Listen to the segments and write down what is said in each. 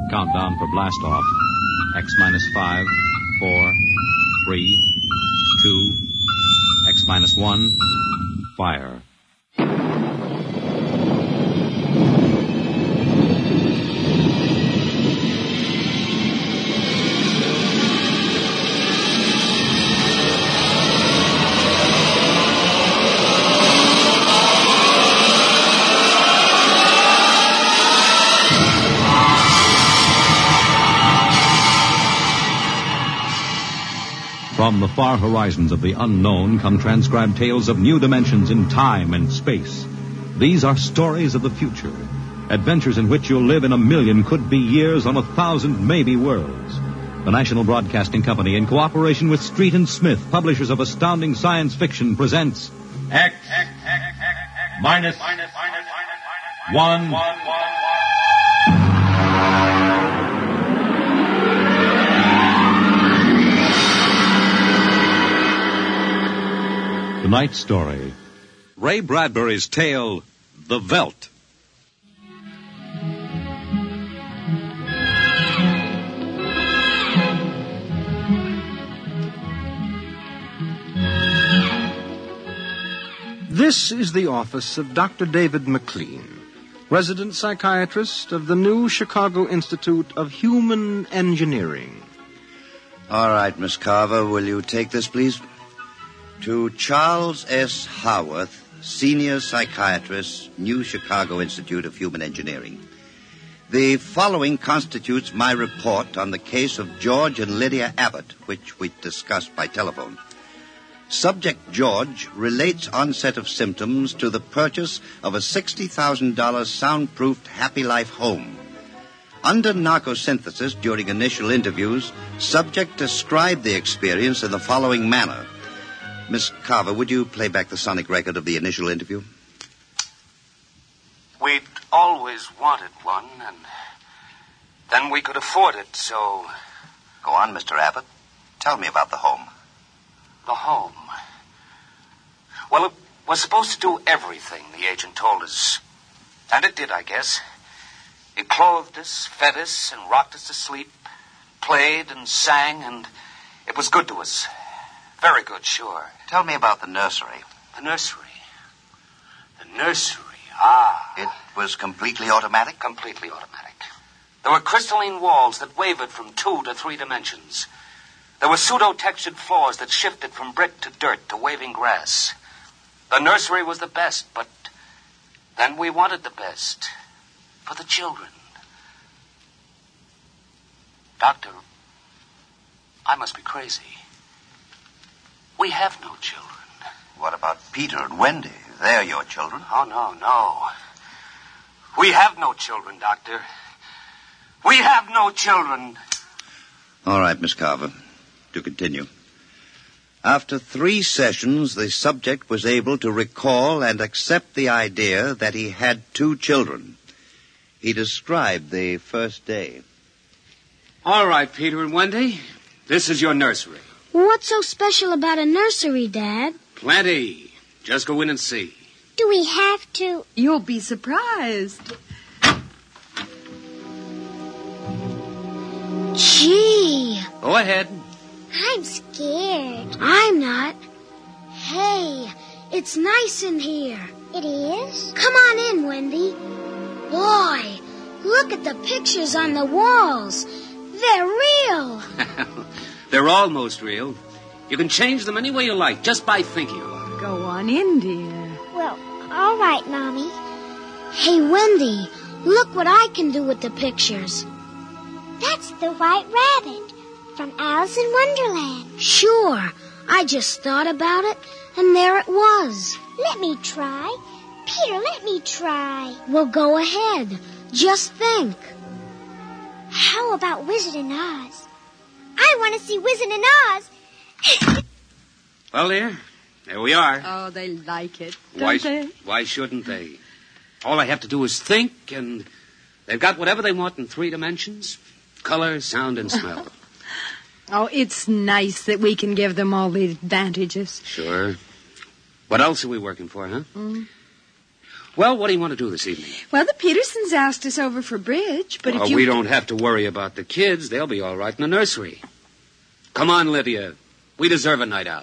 Countdown for blast off. X minus 5, 4, 3, 2, X minus 1, fire. From the far horizons of the unknown come transcribed tales of new dimensions in time and space. These are stories of the future, adventures in which you'll live in 1,000,000 could-be years on 1,000 maybe worlds. The National Broadcasting Company, in cooperation with Street and Smith, publishers of astounding science fiction, presents X minus 1. Tonight's story. Ray Bradbury's tale, The Veldt. This is the office of Dr. David McLean, resident psychiatrist of the new Chicago Institute of Human Engineering. All right, Miss Carver, will you take this, please? To Charles S. Haworth, senior psychiatrist, New Chicago Institute of Human Engineering. The following constitutes my report on the case of George and Lydia Abbott, which we discussed by telephone. Subject George relates onset of symptoms to the purchase of a $60,000 soundproofed Happy Life home. Under narcosynthesis during initial interviews, subject described the experience in the following manner. Miss Carver, would you play back the sonic record of the initial interview? We'd always wanted one, and then we could afford it, so... Go on, Mr. Abbott. Tell me about the home. The home. Well, it was supposed to do everything, the agent told us. And it did, I guess. It clothed us, fed us, and rocked us to sleep, played and sang, and it was good to us. Very good, sure. Tell me about the nursery. The nursery? The nursery, ah. It was completely automatic? Completely automatic. There were crystalline walls that wavered from 2 to 3 dimensions. There were pseudo-textured floors that shifted from brick to dirt to waving grass. The nursery was the best, but then we wanted the best for the children. Doctor, I must be crazy. We have no children. What about Peter and Wendy? They're your children. Oh, no. We have no children, Doctor. We have no children. All right, Miss Carver. To continue. After 3 sessions, the subject was able to recall and accept the idea that he had 2 children. He described the first day. All right, Peter and Wendy. This is your nursery. What's so special about a nursery, Dad? Plenty. Just go in and see. Do we have to? You'll be surprised. Gee. Go ahead. I'm scared. I'm not. Hey, it's nice in here. It is? Come on in, Wendy. Boy, look at the pictures on the walls. They're real. They're almost real. You can change them any way you like, just by thinking about it. Go on in, dear. Well, all right, Mommy. Hey, Wendy, look what I can do with the pictures. That's the White Rabbit from Alice in Wonderland. Sure. I just thought about it, and there it was. Let me try. Peter, let me try. Well, go ahead. Just think. How about Wizard and Oz? I want to see Wizard and Oz. Well, dear, there we are. Oh, they like it, don't they? Why shouldn't they? All I have to do is think, and they've got whatever they want in 3 dimensions. Color, sound, and smell. Oh, it's nice that we can give them all the advantages. Sure. What else are we working for, huh? Well, what do you want to do this evening? Well, the Petersons asked us over for bridge, but if you... we don't have to worry about the kids. They'll be all right in the nursery. Come on, Lydia. We deserve a night out.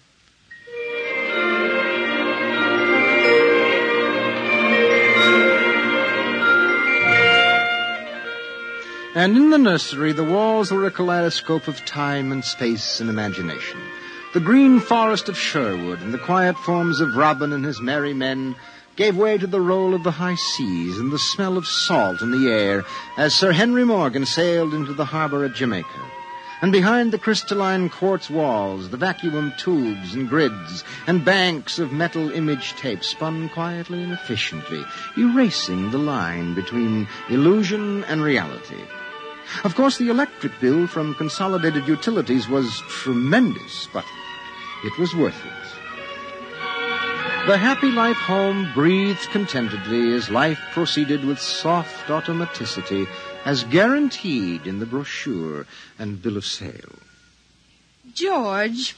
And in the nursery, the walls were a kaleidoscope of time and space and imagination. The green forest of Sherwood and the quiet forms of Robin and his merry men gave way to the roll of the high seas and the smell of salt in the air as Sir Henry Morgan sailed into the harbor at Jamaica. And behind the crystalline quartz walls, the vacuum tubes and grids and banks of metal image tape spun quietly and efficiently, erasing the line between illusion and reality. Of course, the electric bill from Consolidated Utilities was tremendous, but it was worth it. The Happy Life home breathed contentedly as life proceeded with soft automaticity as guaranteed in the brochure and bill of sale. George.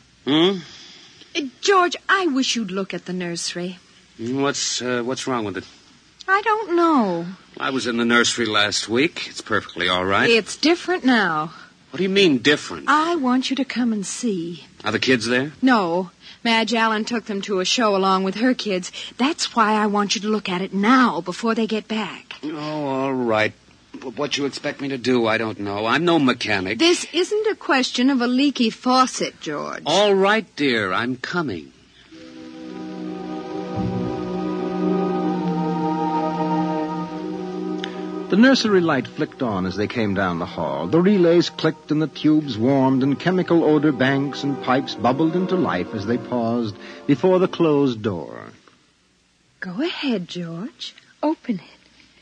George, I wish you'd look at the nursery. What's wrong with it? I don't know. I was in the nursery last week. It's perfectly all right. It's different now. What do you mean, different? I want you to come and see. Are the kids there? No. Madge Allen took them to a show along with her kids. That's why I want you to look at it now, before they get back. Oh, all right. But what you expect me to do, I don't know. I'm no mechanic. This isn't a question of a leaky faucet, George. All right, dear. I'm coming. The nursery light flicked on as they came down the hall. The relays clicked and the tubes warmed and chemical odor banks and pipes bubbled into life as they paused before the closed door. Go ahead, George. Open it.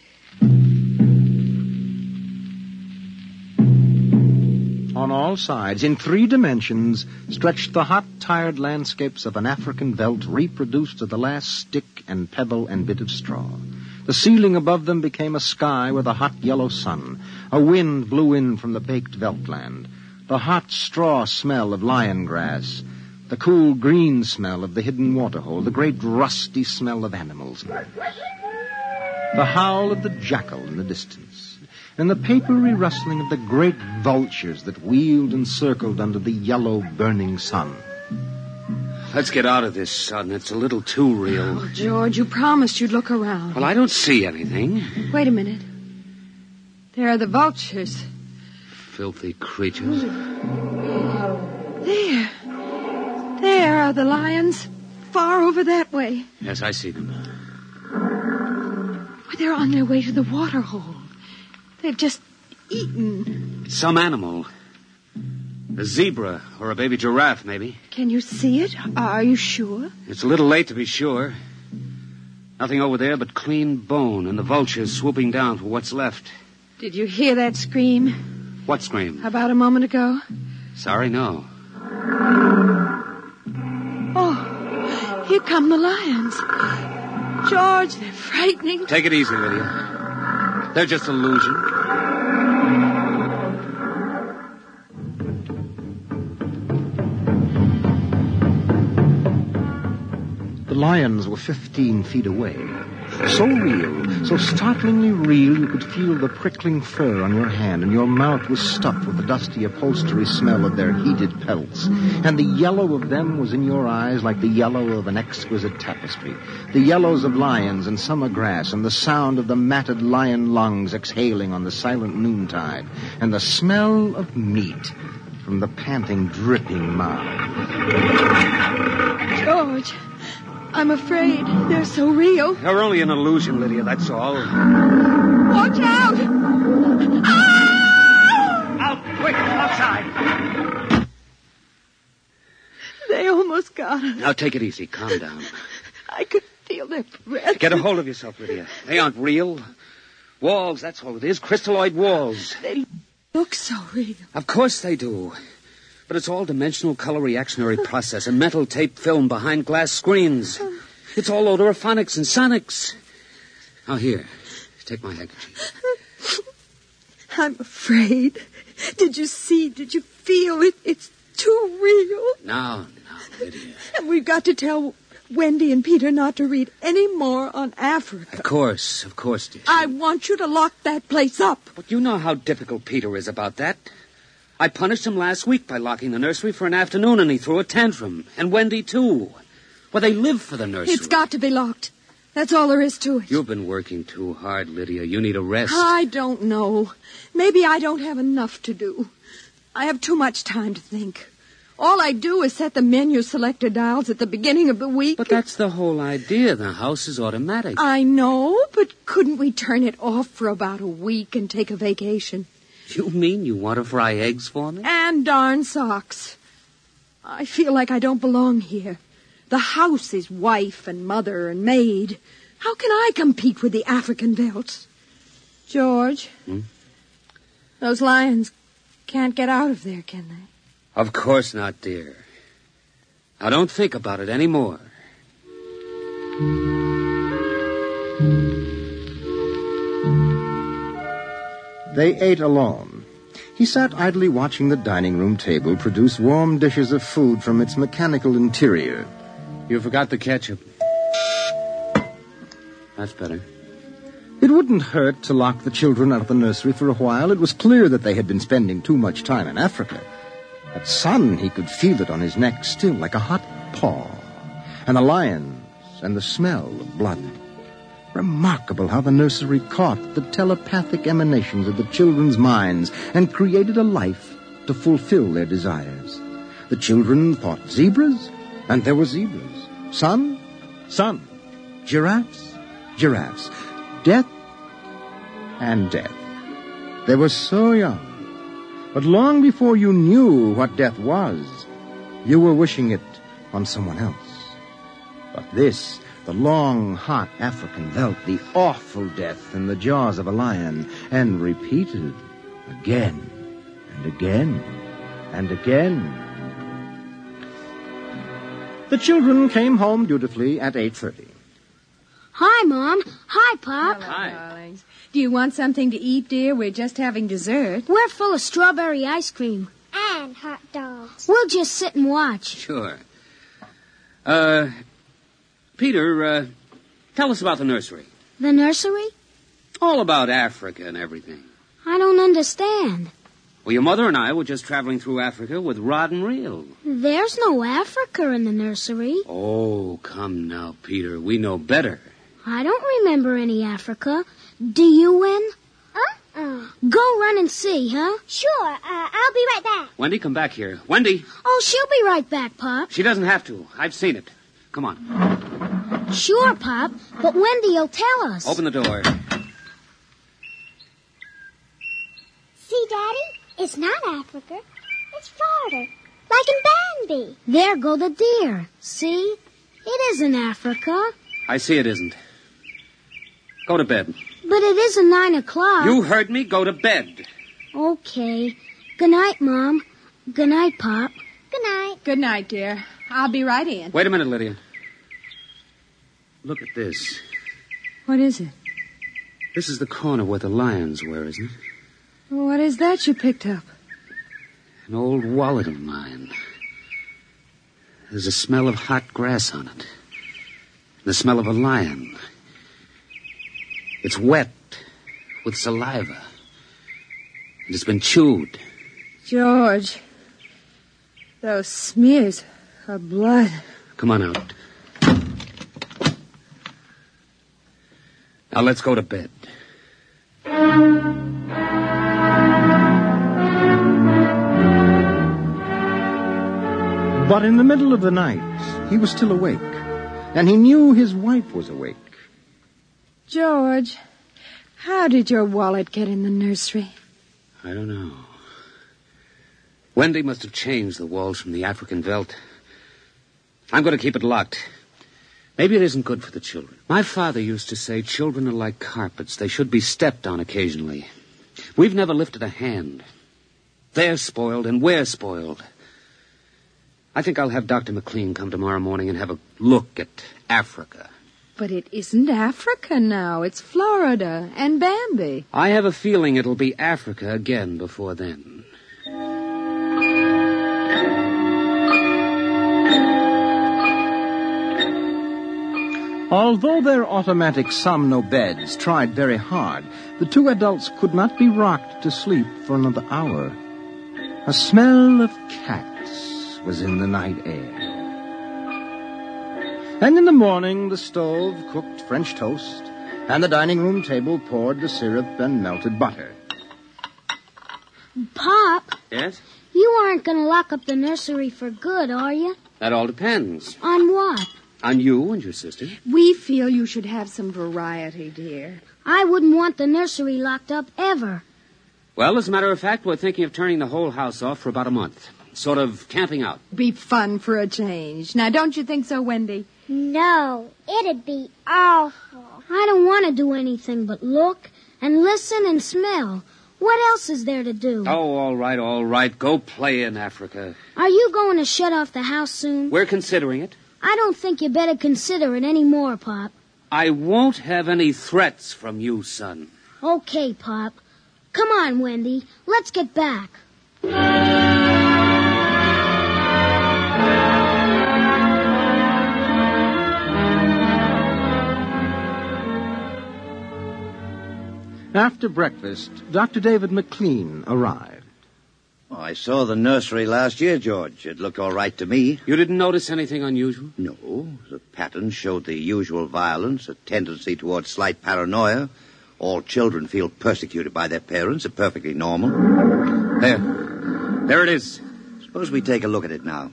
On all sides, in 3 dimensions, stretched the hot, tired landscapes of an African veldt reproduced to the last stick and pebble and bit of straw. The ceiling above them became a sky with a hot yellow sun. A wind blew in from the baked veldtland. The hot straw smell of lion grass. The cool green smell of the hidden waterhole. The great rusty smell of animals. The howl of the jackal in the distance. And the papery rustling of the great vultures that wheeled and circled under the yellow burning sun. Let's get out of this, son. It's a little too real. Oh, George, you promised you'd look around. Well, I don't see anything. Wait a minute. There are the vultures. Filthy creatures. There. There are the lions. Far over that way. Yes, I see them. Well, they're on their way to the water hole. They've just eaten. It's some animal. A zebra or a baby giraffe, maybe. Can you see it? Are you sure? It's a little late to be sure. Nothing over there but clean bone and the vultures swooping down for what's left. Did you hear that scream? What scream? About a moment ago. Sorry, no. Oh, here come the lions. George, they're frightening. Take it easy, Lydia. They're just illusion. The lions were 15 feet away. So real, so startlingly real, you could feel the prickling fur on your hand, and your mouth was stuffed with the dusty upholstery smell of their heated pelts. And the yellow of them was in your eyes like the yellow of an exquisite tapestry. The yellows of lions and summer grass, and the sound of the matted lion lungs exhaling on the silent noontide, and the smell of meat from the panting, dripping mouth. George, I'm afraid they're so real. They're only an illusion, Lydia, that's all. Watch out! Ah! Out, quick, outside! They almost got us. Now, take it easy, calm down. I could feel their breath. Get a hold of yourself, Lydia. They aren't real. Walls, that's all it is, crystalloid walls. They look so real. Of course they do. But it's all dimensional color reactionary process and metal tape film behind glass screens. It's all odorophonics and sonics. Now, here, take my handkerchief. I'm afraid. Did you see? Did you feel it? It's too real. No, Lydia. And we've got to tell Wendy and Peter not to read any more on Africa. Of course, dear. I want you to lock that place up. But you know how difficult Peter is about that. I punished him last week by locking the nursery for an afternoon, and he threw a tantrum. And Wendy, too. Well, they live for the nursery. It's got to be locked. That's all there is to it. You've been working too hard, Lydia. You need a rest. I don't know. Maybe I don't have enough to do. I have too much time to think. All I do is set the menu selector dials at the beginning of the week. But that's the whole idea. The house is automatic. I know, but couldn't we turn it off for about a week and take a vacation? You mean you want to fry eggs for me? And darn socks. I feel like I don't belong here. The house is wife and mother and maid. How can I compete with the African velts? George, those lions can't get out of there, can they? Of course not, dear. Now, don't think about it anymore. They ate alone. He sat idly watching the dining room table produce warm dishes of food from its mechanical interior. You forgot the ketchup. That's better. It wouldn't hurt to lock the children out of the nursery for a while. It was clear that they had been spending too much time in Africa. At sun, he could feel it on his neck still, like a hot paw. And the lions, and the smell of blood. Remarkable how the nursery caught the telepathic emanations of the children's minds and created a life to fulfill their desires. The children thought zebras, and there were zebras. Sun, sun. Giraffes, giraffes. Death, and death. They were so young. But long before you knew what death was, you were wishing it on someone else. But this, the long, hot African veldt, the awful death in the jaws of a lion, and repeated again and again and again. The children came home dutifully at 8:30. Hi, Mom. Hi, Pop. Hello, darlings. Do you want something to eat, dear? We're just having dessert. We're full of strawberry ice cream. And hot dogs. We'll just sit and watch. Sure. Peter, tell us about the nursery. The nursery? All about Africa and everything. I don't understand. Well, your mother and I were just traveling through Africa with rod and reel. There's no Africa in the nursery. Oh, come now, Peter. We know better. I don't remember any Africa. Do you, Wen? Go run and see, huh? Sure, I'll be right back. Wendy, come back here. Wendy! Oh, she'll be right back, Pop. She doesn't have to. I've seen it. Come on. Sure, Pop, but Wendy'll tell us. Open the door. See, Daddy? It's not Africa. It's Florida. Like in Bambi. There go the deer. See? It isn't Africa. I see it isn't. Go to bed. But it isn't 9 o'clock. You heard me. Go to bed. Okay. Good night, Mom. Good night, Pop. Good night. Good night, dear. I'll be right in. Wait a minute, Lydia. Look at this. What is it? This is the corner where the lions were, isn't it? What is that you picked up? An old wallet of mine. There's a smell of hot grass on it. The smell of a lion. It's wet with saliva. And it's been chewed. George, those smears of blood. Come on out. Now let's go to bed. But in the middle of the night, he was still awake, and he knew his wife was awake. George, how did your wallet get in the nursery? I don't know. Wendy must have changed the walls from the African veldt. I'm going to keep it locked. Maybe it isn't good for the children. My father used to say children are like carpets. They should be stepped on occasionally. We've never lifted a hand. They're spoiled and we're spoiled. I think I'll have Dr. McLean come tomorrow morning and have a look at Africa. But it isn't Africa now. It's Florida and Bambi. I have a feeling it'll be Africa again before then. Although their automatic somno beds tried very hard, the two adults could not be rocked to sleep for another hour. A smell of cats was in the night air. And in the morning, the stove cooked French toast, and the dining room table poured the syrup and melted butter. Pop, Yes? you aren't going to lock up the nursery for good, are you? That all depends. On what? On you and your sister. We feel you should have some variety, dear. I wouldn't want the nursery locked up ever. Well, as a matter of fact, we're thinking of turning the whole house off for about a month. Sort of camping out. Be fun for a change. Now, don't you think so, Wendy? No, it'd be awful. I don't want to do anything but look and listen and smell. What else is there to do? Oh, all right. Go play in Africa. Are you going to shut off the house soon? We're considering it. I don't think you better consider it any more, Pop. I won't have any threats from you, son. Okay, Pop. Come on, Wendy. Let's get back. After breakfast, Dr. David McLean arrived. Oh, I saw the nursery last year, George. It looked all right to me. You didn't notice anything unusual? No, the pattern showed the usual violence, a tendency towards slight paranoia. All children feel persecuted by their parents. It's perfectly normal. There it is. Suppose we take a look at it now.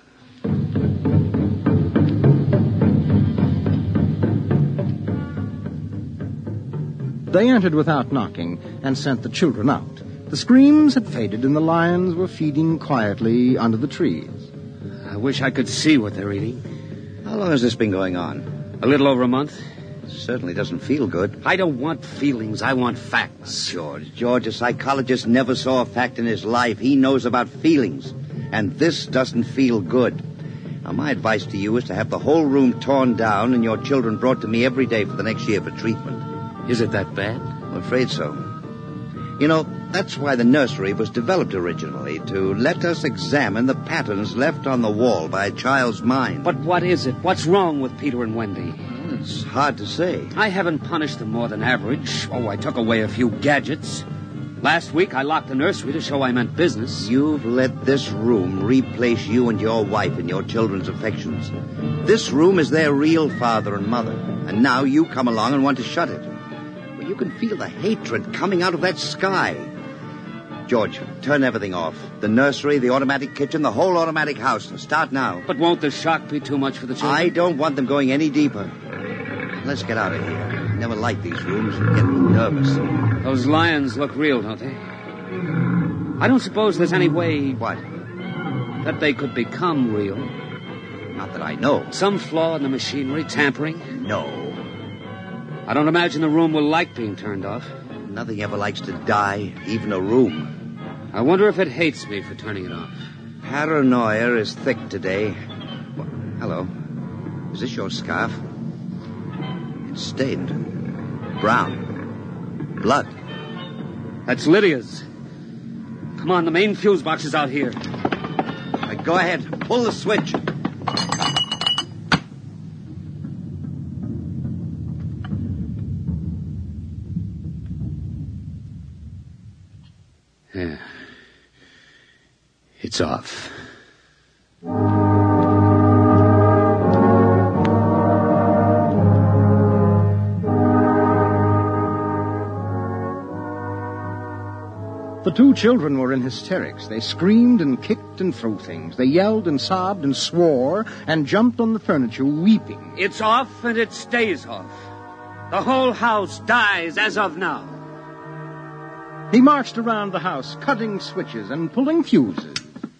They entered without knocking and sent the children out. The screams had faded and the lions were feeding quietly under the trees. I wish I could see what they're eating. How long has this been going on? A little over a month. It certainly doesn't feel good. I don't want feelings. I want facts. George, a psychologist never saw a fact in his life. He knows about feelings. And this doesn't feel good. Now, my advice to you is to have the whole room torn down and your children brought to me every day for the next year for treatment. Is it that bad? I'm afraid so. You know, that's why the nursery was developed originally, to let us examine the patterns left on the wall by a child's mind. But what is it? What's wrong with Peter and Wendy? Well, it's hard to say. I haven't punished them more than average. Oh, I took away a few gadgets. Last week, I locked the nursery to show I meant business. You've let this room replace you and your wife in your children's affections. This room is their real father and mother, and now you come along and want to shut it. Well, you can feel the hatred coming out of that sky. George, turn everything off. The nursery, the automatic kitchen, the whole automatic house. Start now. But won't the shock be too much for the children? I don't want them going any deeper. Let's get out of here. I never like these rooms. I get nervous. Those lions look real, don't they? I don't suppose there's any way... What? That they could become real. Not that I know. Some flaw in the machinery, tampering? No. I don't imagine the room will like being turned off. Nothing ever likes to die, even a room. I wonder if it hates me for turning it off. Paranoia is thick today. Well, hello. Is this your scarf? It's stained. Brown. Blood. That's Lydia's. Come on, the main fuse box is out here. Right, go ahead. Pull the switch. Yeah. It's off. The two children were in hysterics. They screamed and kicked and threw things. They yelled and sobbed and swore and jumped on the furniture, weeping. It's off and it stays off. The whole house dies as of now. He marched around the house, cutting switches and pulling fuses.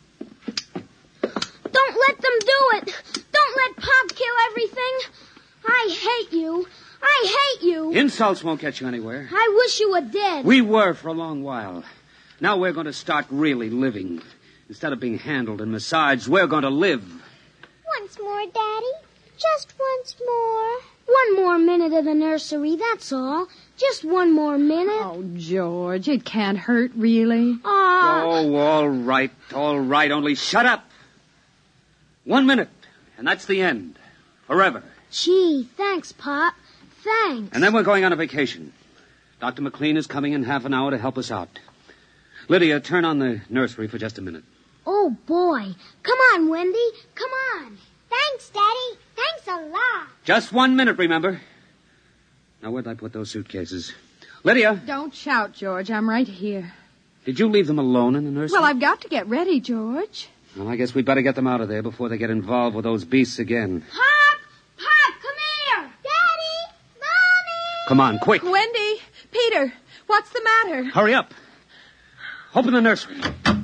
Don't let them do it. Don't let Pop kill everything. I hate you. I hate you. Insults won't get you anywhere. I wish you were dead. We were for a long while. Now we're going to start really living. Instead of being handled and massaged, we're going to live. Once more, Daddy. Just once more. One more minute of the nursery, that's all. Just one more minute. Oh, George, it can't hurt, really. Oh, all right. Only shut up. 1 minute, and that's the end. Forever. Gee, thanks, Pop. thanks. And then we're going on a vacation. Dr. McLean is coming in half an hour to help us out. Lydia, turn on the nursery for just a minute. Oh, boy. Come on, Wendy. Come on. Thanks, Daddy. Thanks a lot. Just 1 minute, remember? Now, where'd I put those suitcases? Lydia! Don't shout, George. I'm right here. Did you leave them alone in the nursery? Well, I've got to get ready, George. Well, I guess we'd better get them out of there before they get involved with those beasts again. Pop! Pop, come here! Daddy! Mommy! Come on, quick. Wendy! Peter! What's the matter? Hurry up. Open the nursery.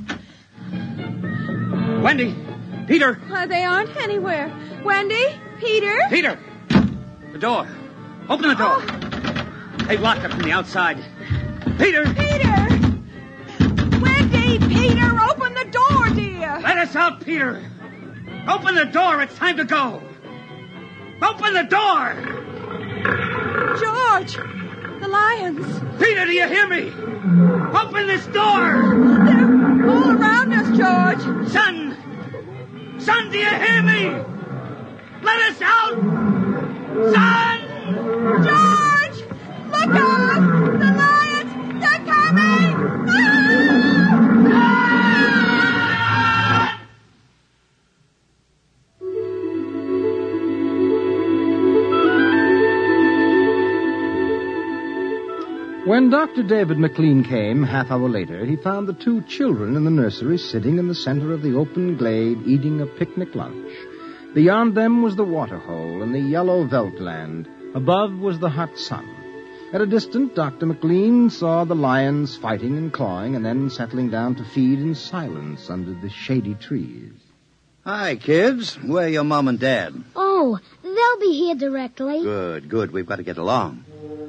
Wendy! Peter! They aren't anywhere. Wendy? Peter? Peter! The door. Open the door. They've locked it from the outside. Peter! Peter! Wendy! Peter! Open the door, dear! Let us out, Peter! Open the door. It's time to go. Open the door! George! The lions! Peter, do you hear me? Open this door! They're all around us, George! Son! Son, do you hear me? Let us out! Son! George! Look out! The lions! They're coming! When Dr. David McLean came, half hour later, he found the 2 children in the nursery sitting in the center of the open glade eating a picnic lunch. Beyond them was the waterhole and the yellow veldland. Above was the hot sun. At a distance, Dr. McLean saw the lions fighting and clawing and then settling down to feed in silence under the shady trees. Hi, kids. Where are your mom and dad? Oh, they'll be here directly. Good. We've got to get along.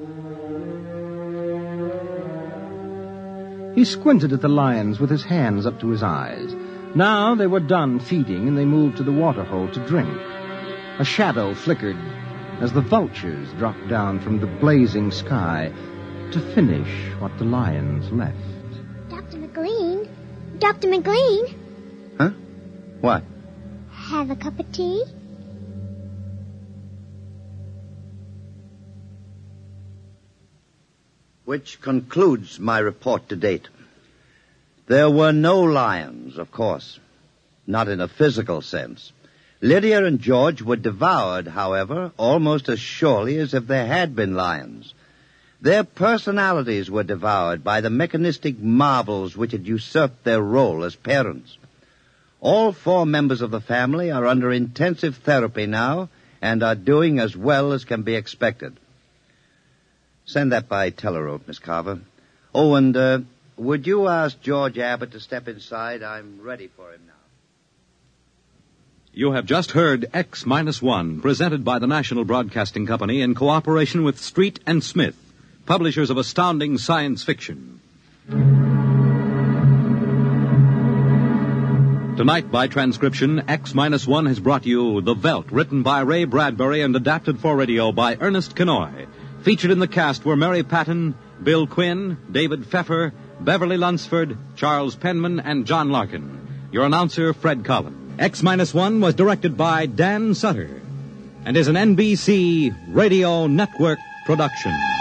He squinted at the lions with his hands up to his eyes. Now they were done feeding, and they moved to the waterhole to drink. A shadow flickered as the vultures dropped down from the blazing sky to finish what the lions left. Dr. McLean? Dr. McLean? Huh? What? Have a cup of tea? Which concludes my report to date. There were no lions, of course. Not in a physical sense. Lydia and George were devoured, however, almost as surely as if there had been lions. Their personalities were devoured by the mechanistic marvels which had usurped their role as parents. All 4 members of the family are under intensive therapy now and are doing as well as can be expected. Send that by telerope, Miss Carver. Oh, and would you ask George Abbott to step inside? I'm ready for him now. You have just heard X-1, presented by the National Broadcasting Company in cooperation with Street and Smith, publishers of astounding science fiction. Tonight, by transcription, X-1 has brought you The Veldt, written by Ray Bradbury and adapted for radio by Ernest Kenoy. Featured in the cast were Mary Patton, Bill Quinn, David Pfeffer, Beverly Lunsford, Charles Penman, and John Larkin. Your announcer, Fred Collins. X-1 was directed by Dan Sutter and is an NBC Radio Network production.